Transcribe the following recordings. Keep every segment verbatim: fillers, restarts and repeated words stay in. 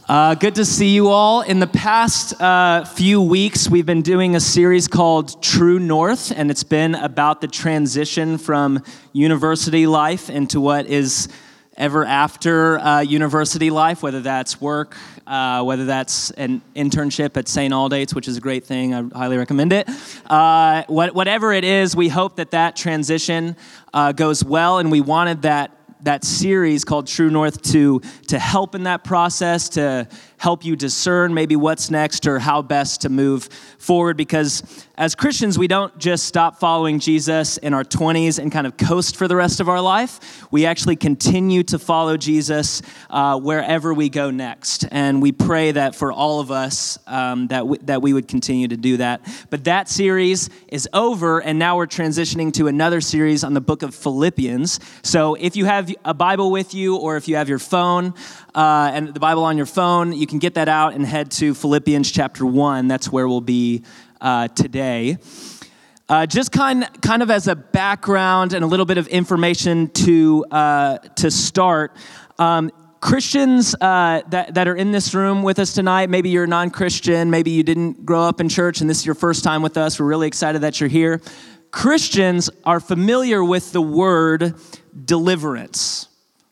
Uh, good to see you all. In the past uh, few weeks, we've been doing a series called True North, and it's been about the transition from university life into what is ever after uh, university life, whether that's work, uh, whether that's an internship at Saint Aldate's, which is a great thing. I highly recommend it. Uh, what, whatever it is, we hope that that transition uh, goes well, and we wanted that that series called True North to, to help in that process, to help you discern maybe what's next or how best to move forward. Because as Christians, we don't just stop following Jesus in our twenties and kind of coast for the rest of our life. We actually continue to follow Jesus uh, wherever we go next. And we pray that for all of us, um, that, w- that we would continue to do that. But that series is over, and now we're transitioning to another series on the book of Philippians. So if you have a Bible with you, or if you have your phone uh, and the Bible on your phone, you can get that out and head to Philippians chapter one. That's where we'll be uh, today. Uh, just kind kind of as a background and a little bit of information to uh, to start. Um, Christians uh, that, that are in this room with us tonight, maybe you're a non-Christian, maybe you didn't grow up in church and this is your first time with us. We're really excited that you're here. Christians are familiar with the word deliverance.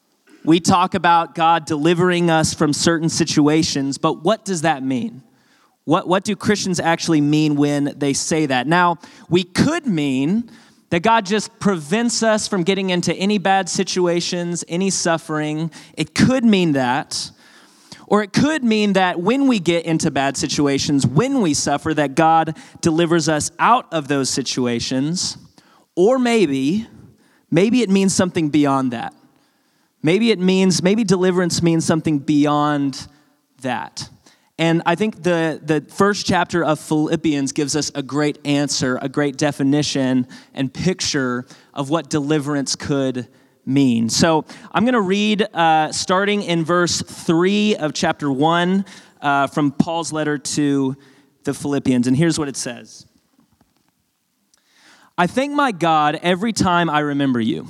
We talk about God delivering us from certain situations, but what does that mean? What, what do Christians actually mean when they say that? Now, we could mean that God just prevents us from getting into any bad situations, any suffering. It could mean that. Or it could mean that when we get into bad situations, when we suffer, that God delivers us out of those situations. Or maybe, maybe it means something beyond that. Maybe it means, maybe deliverance means something beyond that. And I think the, the first chapter of Philippians gives us a great answer, a great definition and picture of what deliverance could mean. So I'm going to read uh, starting in verse three of chapter one uh, from Paul's letter to the Philippians. And here's what it says. I thank my God every time I remember you.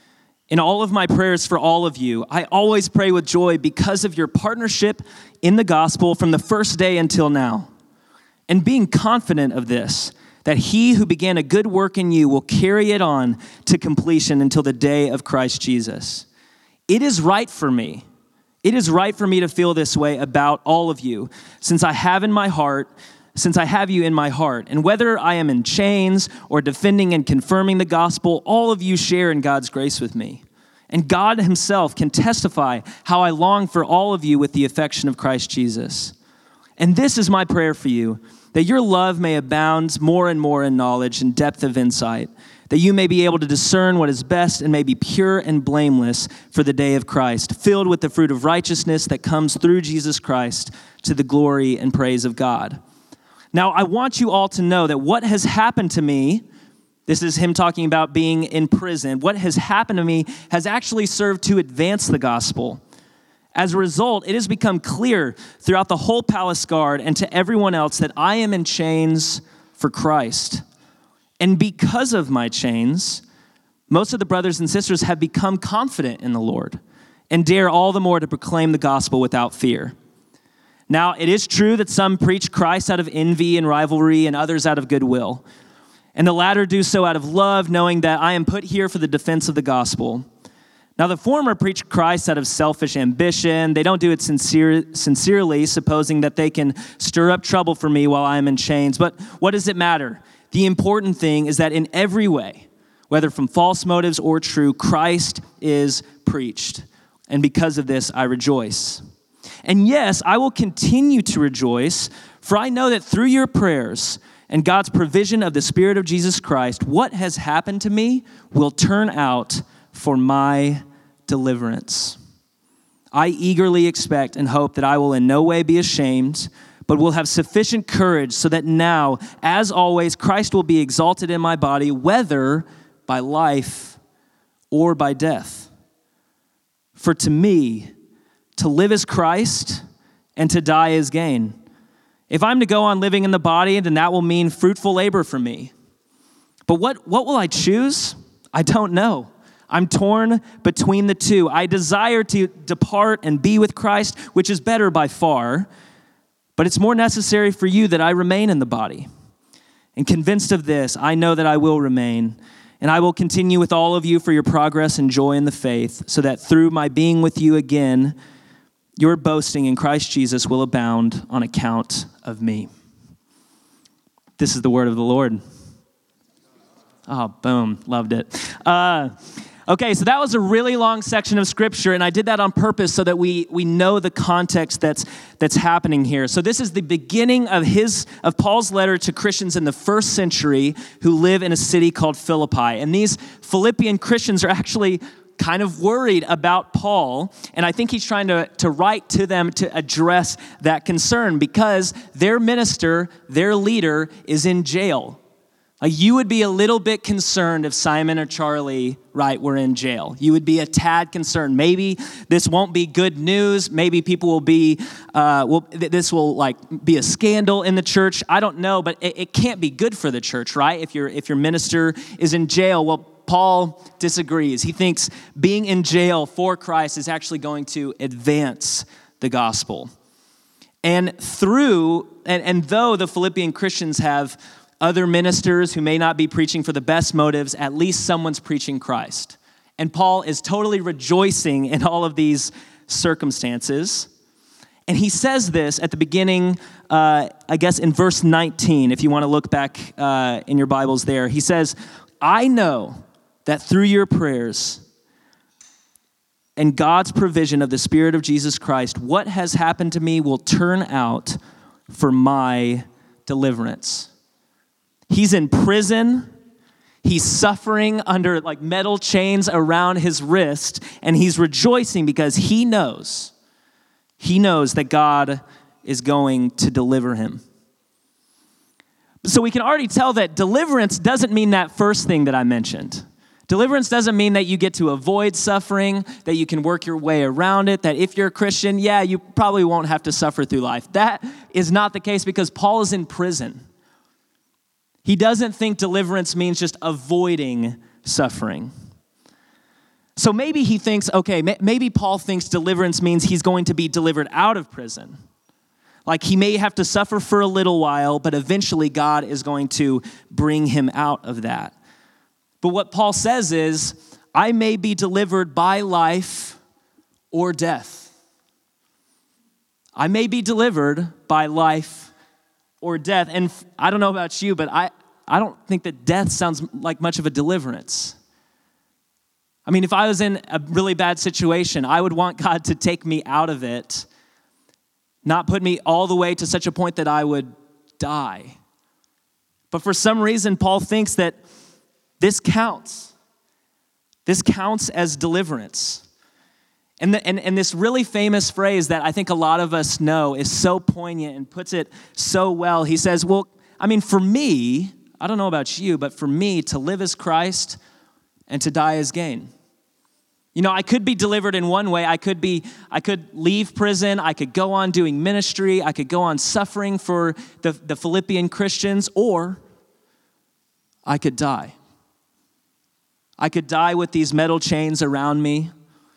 In all of my prayers for all of you, I always pray with joy because of your partnership in the gospel from the first day until now. And being confident of this, that he who began a good work in you will carry it on to completion until the day of Christ Jesus. It is right for me. It is right for me to feel this way about all of you, since I have in my heart, since I have you in my heart. And whether I am in chains or defending and confirming the gospel, all of you share in God's grace with me. And God himself can testify how I long for all of you with the affection of Christ Jesus. And this is my prayer for you, that your love may abound more and more in knowledge and depth of insight, that you may be able to discern what is best and may be pure and blameless for the day of Christ, filled with the fruit of righteousness that comes through Jesus Christ to the glory and praise of God. Now, I want you all to know that what has happened to me, this is him talking about being in prison, what has happened to me has actually served to advance the gospel. As a result, it has become clear throughout the whole palace guard and to everyone else that I am in chains for Christ. And because of my chains, most of the brothers and sisters have become confident in the Lord and dare all the more to proclaim the gospel without fear. Now, it is true that some preach Christ out of envy and rivalry and others out of goodwill. And the latter do so out of love, knowing that I am put here for the defense of the gospel. Now, the former preach Christ out of selfish ambition. They don't do it sincere, sincerely, supposing that they can stir up trouble for me while I am in chains. But what does it matter? The important thing is that in every way, whether from false motives or true, Christ is preached. And because of this, I rejoice. And yes, I will continue to rejoice, for I know that through your prayers and God's provision of the Spirit of Jesus Christ, what has happened to me will turn out for my deliverance. I eagerly expect and hope that I will in no way be ashamed, but will have sufficient courage so that now, as always, Christ will be exalted in my body, whether by life or by death. For to me, to live is Christ, and to die is gain. If I'm to go on living in the body, then that will mean fruitful labor for me. But what, what will I choose? I don't know. I'm torn between the two. I desire to depart and be with Christ, which is better by far, but it's more necessary for you that I remain in the body. And convinced of this, I know that I will remain, and I will continue with all of you for your progress and joy in the faith, so that through my being with you again, your boasting in Christ Jesus will abound on account of me. This is the word of the Lord. Oh, boom, loved it. Uh, okay, so that was a really long section of scripture, and I did that on purpose so that we we know the context that's that's happening here. So this is the beginning of his of Paul's letter to Christians in the first century who live in a city called Philippi, and these Philippian Christians are actually kind of worried about Paul, and I think he's trying to, to write to them to address that concern because their minister, their leader, is in jail. Like you would be a little bit concerned if Simon or Charlie, right, were in jail. You would be a tad concerned. Maybe this won't be good news. Maybe people will be, uh, will this will like be a scandal in the church. I don't know, but it, it can't be good for the church, right? If your if your minister is in jail, well, Paul disagrees. He thinks being in jail for Christ is actually going to advance the gospel. And through, and, and though the Philippian Christians have other ministers who may not be preaching for the best motives, at least someone's preaching Christ. And Paul is totally rejoicing in all of these circumstances. And he says this at the beginning, uh, I guess in verse nineteen, if you want to look back uh, in your Bibles there. He says, I know that through your prayers and God's provision of the Spirit of Jesus Christ, what has happened to me will turn out for my deliverance. He's in prison. He's suffering under like metal chains around his wrist, and he's rejoicing because he knows, he knows that God is going to deliver him. So we can already tell that deliverance doesn't mean that first thing that I mentioned. Deliverance doesn't mean that you get to avoid suffering, that you can work your way around it, that if you're a Christian, yeah, you probably won't have to suffer through life. That is not the case because Paul is in prison. He doesn't think deliverance means just avoiding suffering. So maybe he thinks, okay, maybe Paul thinks deliverance means he's going to be delivered out of prison. Like he may have to suffer for a little while, but eventually God is going to bring him out of that. But what Paul says is, I may be delivered by life or death. I may be delivered by life or death. And I don't know about you, but I, I don't think that death sounds like much of a deliverance. I mean, if I was in a really bad situation, I would want God to take me out of it, not put me all the way to such a point that I would die. But for some reason, Paul thinks that this counts. This counts as deliverance. And, the, and, and this really famous phrase that I think a lot of us know is so poignant and puts it so well. He says, well, I mean, for me, I don't know about you, but for me, to live as Christ and to die as gain. You know, I could be delivered in one way. I could be, I could leave prison. I could go on doing ministry. I could go on suffering for the, the Philippian Christians, or I could die. I could die with these metal chains around me.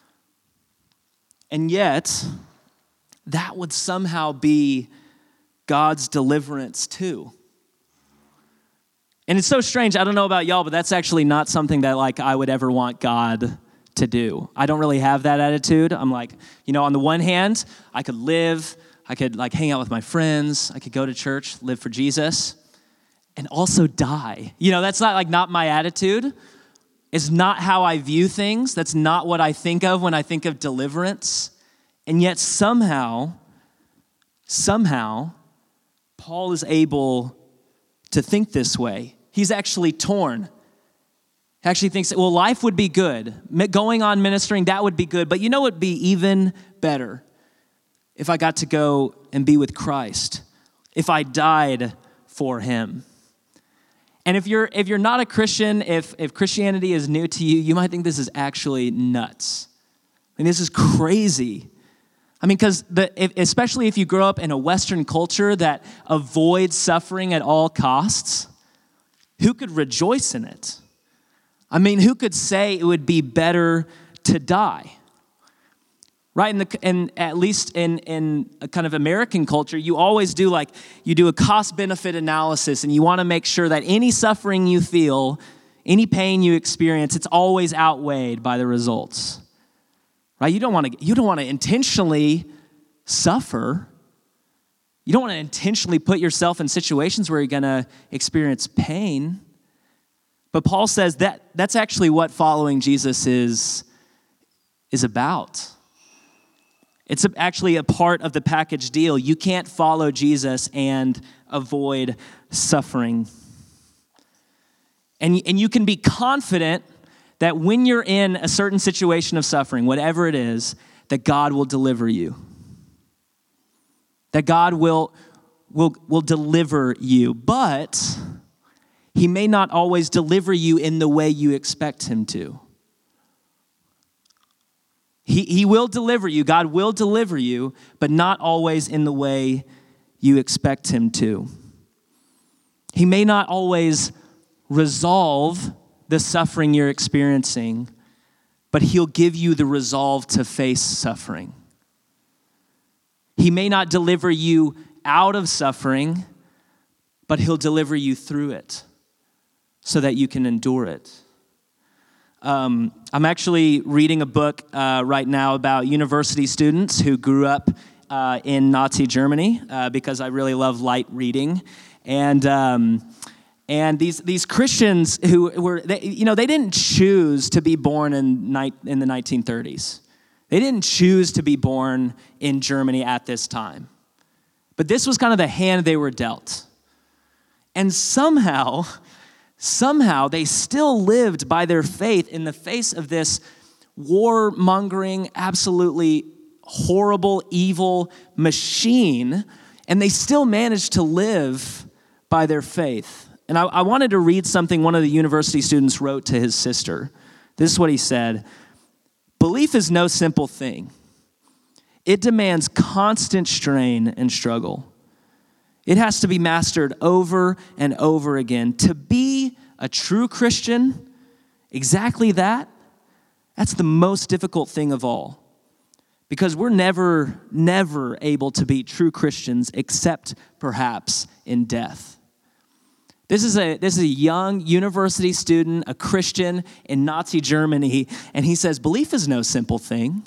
And yet, that would somehow be God's deliverance too. And it's so strange. I don't know about y'all, but that's actually not something that like I would ever want God to do. I don't really have that attitude. I'm like, you know, on the one hand, I could live, I could like hang out with my friends, I could go to church, live for Jesus, and also die. You know, that's not like not my attitude. It's not how I view things. That's not what I think of when I think of deliverance. And yet somehow, somehow, Paul is able to think this way. He's actually torn. He actually thinks, well, life would be good. Going on ministering, that would be good. But you know what would be even better? If I got to go and be with Christ. If I died for him. And if you're if you're not a Christian, if if Christianity is new to you, you might think this is actually nuts. I mean, this is crazy. I mean, because especially if you grow up in a Western culture that avoids suffering at all costs, who could rejoice in it? I mean, who could say it would be better to die? Right, in the and at least in in a kind of American culture, you always do like you do a cost-benefit analysis, and you want to make sure that any suffering you feel, any pain you experience, it's always outweighed by the results. Right? You don't want to you don't want to intentionally suffer. You don't want to intentionally put yourself in situations where you're going to experience pain. But Paul says that that's actually what following Jesus is is about. It's actually a part of the package deal. You can't follow Jesus and avoid suffering. And, and you can be confident that when you're in a certain situation of suffering, whatever it is, that God will deliver you. That God will, will, will deliver you. But he may not always deliver you in the way you expect him to. He, he will deliver you. God will deliver you, but not always in the way you expect him to. He may not always resolve the suffering you're experiencing, but he'll give you the resolve to face suffering. He may not deliver you out of suffering, but he'll deliver you through it so that you can endure it. Um, I'm actually reading a book uh, right now about university students who grew up uh, in Nazi Germany uh, because I really love light reading, and um, and these these Christians who were they, you know they didn't choose to be born in ni- in the nineteen thirties. They didn't choose to be born in Germany at this time, but this was kind of the hand they were dealt, and somehow. Somehow, they still lived by their faith in the face of this war-mongering, absolutely horrible, evil machine, and they still managed to live by their faith. And I, I wanted to read something one of the university students wrote to his sister. This is what he said: "Belief is no simple thing. It demands constant strain and struggle. It has to be mastered over and over again. To be a true Christian, exactly that, that's the most difficult thing of all. Because we're never, never able to be true Christians except perhaps in death." This is a this is a young university student, a Christian in Nazi Germany, and he says, belief is no simple thing.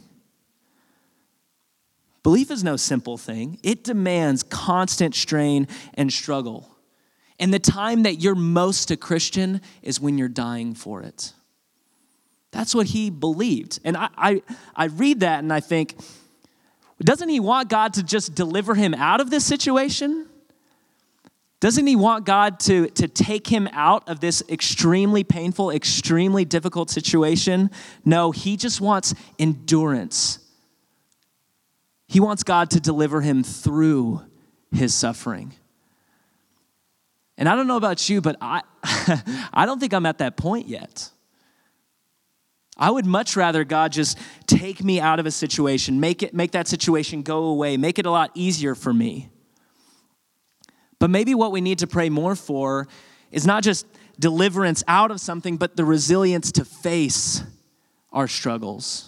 Belief is no simple thing. It demands constant strain and struggle. And the time that you're most a Christian is when you're dying for it. That's what he believed. And I, I, I read that and I think, doesn't he want God to just deliver him out of this situation? Doesn't he want God to, to take him out of this extremely painful, extremely difficult situation? No, he just wants endurance. He wants God to deliver him through his suffering. And I don't know about you, but I, I don't think I'm at that point yet. I would much rather God just take me out of a situation, make it, make that situation go away, make it a lot easier for me. But maybe what we need to pray more for is not just deliverance out of something, but the resilience to face our struggles.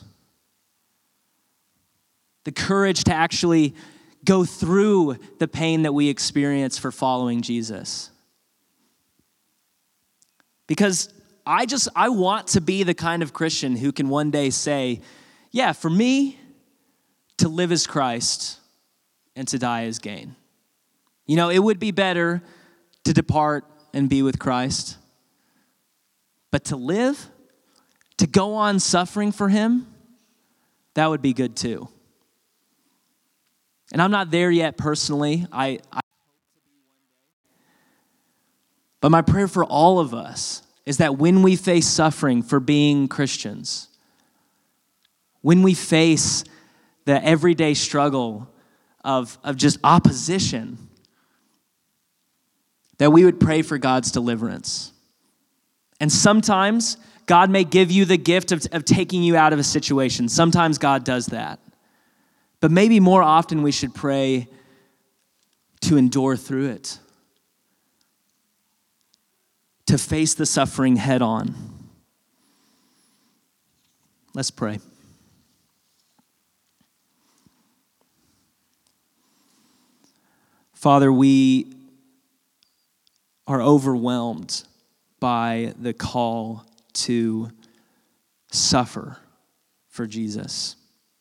The courage to actually go through the pain that we experience for following Jesus. Because I just, I want to be the kind of Christian who can one day say, yeah, for me, to live is Christ and to die is gain. You know, it would be better to depart and be with Christ. But to live, to go on suffering for him, that would be good too. And I'm not there yet personally. I, I But my prayer for all of us is that when we face suffering for being Christians, when we face the everyday struggle of, of just opposition, that we would pray for God's deliverance. And sometimes God may give you the gift of, of taking you out of a situation. Sometimes God does that. But maybe more often we should pray to endure through it, to face the suffering head on. Let's pray. Father, we are overwhelmed by the call to suffer for Jesus.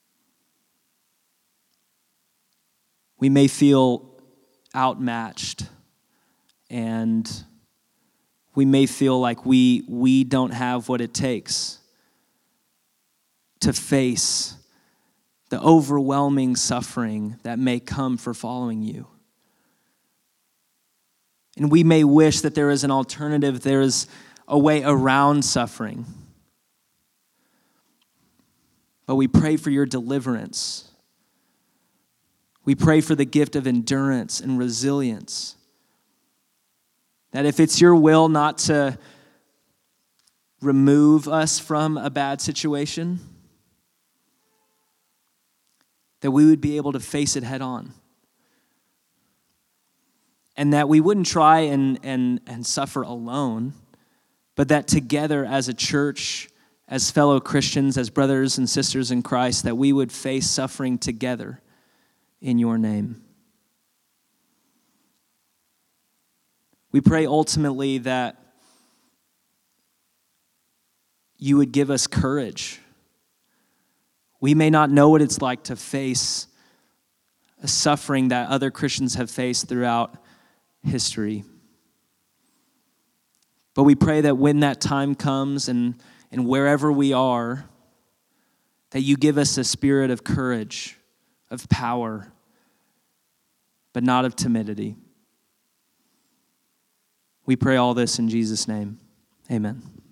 We may feel outmatched, and we may feel like we, we don't have what it takes to face the overwhelming suffering that may come for following you. And we may wish that there is an alternative, there is a way around suffering. But we pray for your deliverance. We pray for the gift of endurance and resilience. That if it's your will not to remove us from a bad situation, that we would be able to face it head on. And that we wouldn't try and, and, and suffer alone, but that together as a church, as fellow Christians, as brothers and sisters in Christ, that we would face suffering together in your name. We pray ultimately that you would give us courage. We may not know what it's like to face a suffering that other Christians have faced throughout history. But we pray that when that time comes and, and wherever we are, that you give us a spirit of courage, of power, but not of timidity. We pray all this in Jesus' name. Amen.